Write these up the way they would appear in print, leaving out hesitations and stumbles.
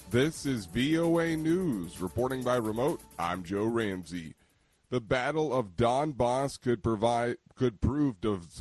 This is VOA News. Reporting by remote, I'm Joe Ramsey. The Battle of Donbass could prove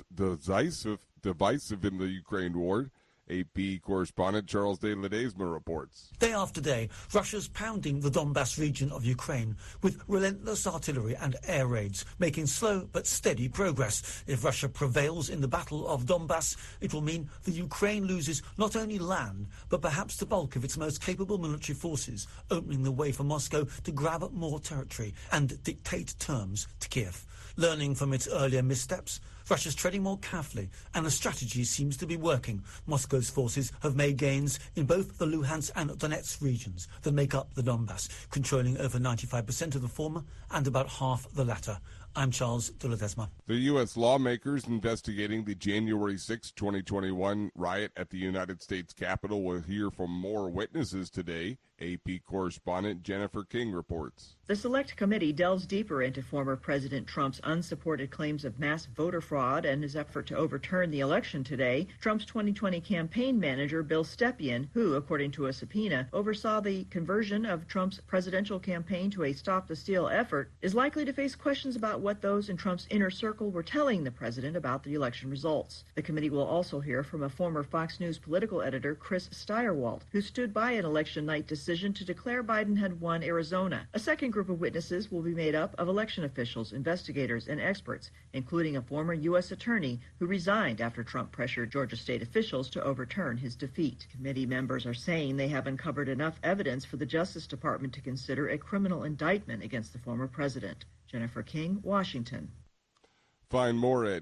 divisive in the Ukraine war. AP correspondent Charles de Ledesma reports. Day after day, Russia's pounding the Donbass region of Ukraine with relentless artillery and air raids, making slow but steady progress. If Russia prevails in the Battle of Donbass, it will mean the Ukraine loses not only land, but perhaps the bulk of its most capable military forces, opening the way for Moscow to grab more territory and dictate terms to Kiev. Learning from its earlier missteps, Russia's treading more carefully, and the strategy seems to be working. Moscow's forces have made gains in both the Luhansk and Donetsk regions that make up the Donbass, controlling over 95% of the former and about half the latter. I'm Charles de Ledesma. The U.S. lawmakers investigating the January 6, 2021 riot at the United States Capitol will hear from more witnesses today. AP correspondent Jennifer King reports. The Select Committee delves deeper into former President Trump's unsupported claims of mass voter fraud and his effort to overturn the election today. Trump's 2020 campaign manager, Bill Stepien, who, according to a subpoena, oversaw the conversion of Trump's presidential campaign to a stop-the-steal effort, is likely to face questions about what those in Trump's inner circle were telling the president about the election results. The committee will also hear from a former Fox News political editor, Chris Stirewalt, who stood by an election night decision to declare Biden had won Arizona. A second group of witnesses will be made up of election officials, investigators, and experts, including a former U.S. attorney who resigned after Trump pressured Georgia state officials to overturn his defeat. Committee members are saying they have uncovered enough evidence for the Justice Department to consider a criminal indictment against the former president. Jennifer King, Washington. Find more at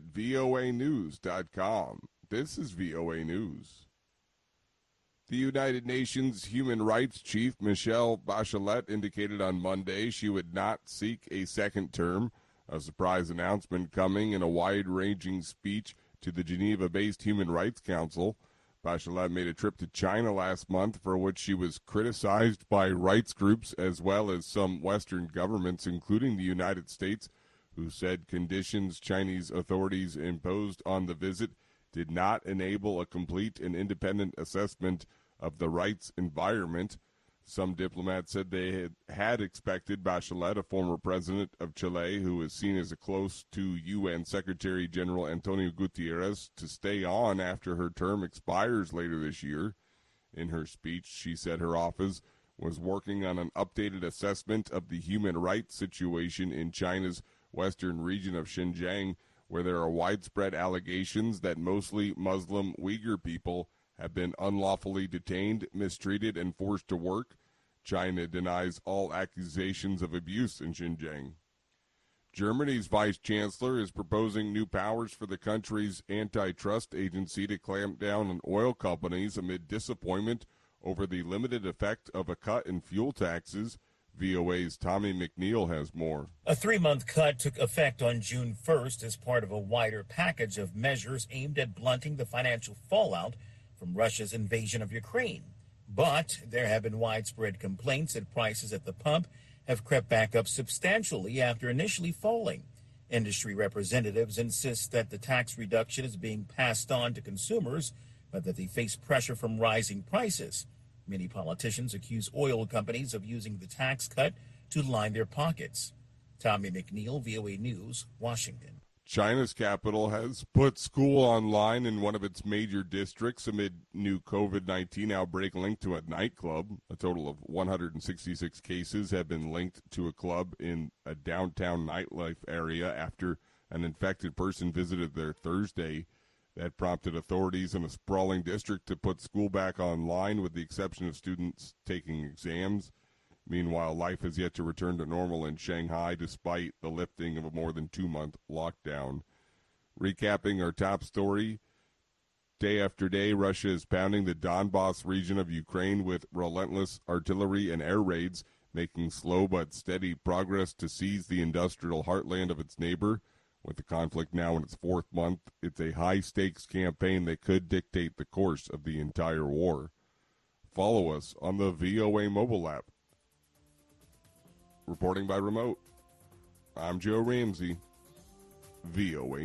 voanews.com. This is VOA News. The United Nations Human Rights Chief Michelle Bachelet indicated on Monday she would not seek a second term, a surprise announcement coming in a wide-ranging speech to the Geneva-based Human Rights Council. Bachelet made a trip to China last month for which she was criticized by rights groups as well as some Western governments, including the United States, who said conditions Chinese authorities imposed on the visit did not enable a complete and independent assessment of the rights environment. Some diplomats said they had expected Bachelet, a former president of Chile who is seen as close to UN Secretary General Antonio Guterres, to stay on after her term expires later this year. In her speech, she said her office was working on an updated assessment of the human rights situation in China's western region of Xinjiang, where there are widespread allegations that mostly Muslim Uyghur people have been unlawfully detained, mistreated, and forced to work. China denies all accusations of abuse in Xinjiang. Germany's vice chancellor is proposing new powers for the country's antitrust agency to clamp down on oil companies amid disappointment over the limited effect of a cut in fuel taxes. VOA's Tommy McNeil has more. A 3-month cut took effect on June 1st as part of a wider package of measures aimed at blunting the financial fallout from Russia's invasion of Ukraine. But there have been widespread complaints that prices at the pump have crept back up substantially after initially falling. Industry representatives insist that the tax reduction is being passed on to consumers, but that they face pressure from rising prices. Many politicians accuse oil companies of using the tax cut to line their pockets. Tommy McNeil, VOA News, Washington. China's capital has put school online in one of its major districts amid new COVID-19 outbreak linked to a nightclub. A total of 166 cases have been linked to a club in a downtown nightlife area after an infected person visited there Thursday. That prompted authorities in a sprawling district to put school back online with the exception of students taking exams. Meanwhile, life has yet to return to normal in Shanghai despite the lifting of a more than 2-month lockdown. Recapping our top story, day after day, Russia is pounding the Donbass region of Ukraine with relentless artillery and air raids, making slow but steady progress to seize the industrial heartland of its neighbor. With the conflict now in its 4th month, it's a high-stakes campaign that could dictate the course of the entire war. Follow us on the VOA mobile app. Reporting by remote, I'm Joe Ramsey, VOA